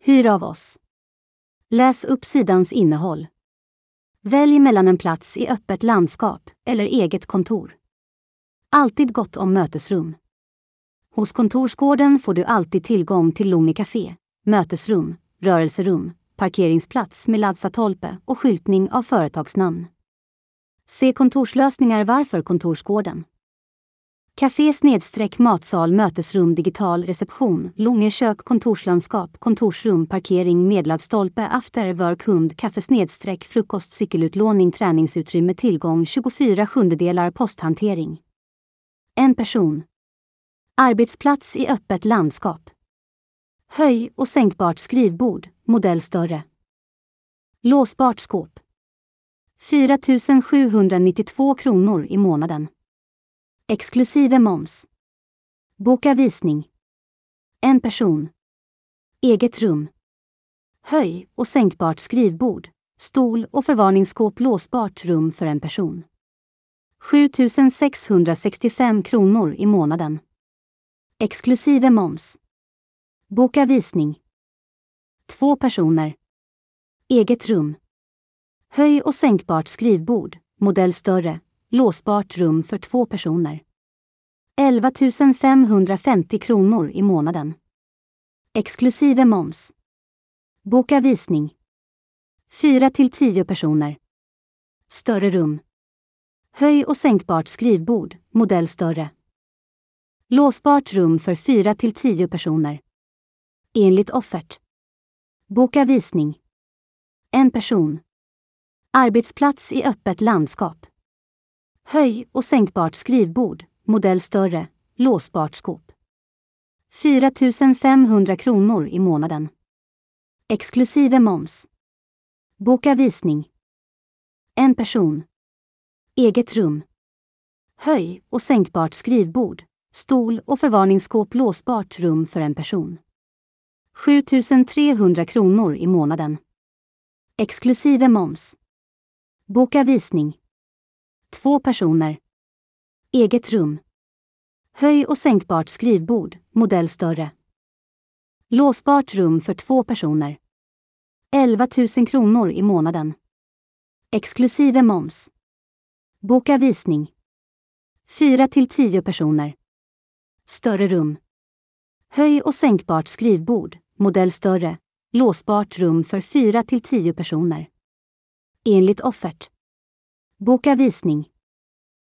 Hyr av oss. Läs upp sidans innehåll. Välj mellan en plats i öppet landskap eller eget kontor. Alltid gott om mötesrum. Hos Kontorsgården får du alltid tillgång till Lumi Café, mötesrum, rörelserum, parkeringsplats med laddstolpe och skyltning av företagsnamn. Se kontorslösningar varför Kontorsgården. Café/matsal, mötesrum, digital reception, Lumi kök, kontorslandskap, kontorsrum, parkering med laddstolpe, after work, kund, kaffe/frukost, cykelutlåning, träningsutrymme, tillgång 24/7 posthantering. En person. Arbetsplats i öppet landskap. Höj- och sänkbart skrivbord, modell större. Låsbart skåp. 4 792 kronor i månaden. Exklusive moms. Boka visning. En person. Eget rum. Höj- och sänkbart skrivbord, stol och förvarningsskåp, låsbart rum för en person. 7 665 kronor i månaden. Exklusive moms. Boka visning. 2 personer. Eget rum. Höj- och sänkbart skrivbord, modell större, låsbart rum för 2 personer. 11 550 kronor i månaden. Exklusive moms. Boka visning. 4-10 personer. Större rum. Höj- och sänkbart skrivbord, modell större. Låsbart rum för 4-10 personer. Enligt offert. Boka visning. En person. Arbetsplats i öppet landskap. Höj- och sänkbart skrivbord, modell större, låsbart skåp. 4 500 kronor i månaden. Exklusive moms. Boka visning. En person. Eget rum. Höj- och sänkbart skrivbord, stol och förvarningsskåp, låsbart rum för en person. 7 300 kronor i månaden. Exklusive moms. Boka visning. 2 personer. Eget rum. Höj- och sänkbart skrivbord, modell större. Låsbart rum för 2 personer. 11 000 kronor i månaden. Exklusive moms. Boka visning. 4-10 personer. Större rum. Höj- och sänkbart skrivbord, modell större, låsbart rum för 4-10 personer. Enligt offert. Boka visning.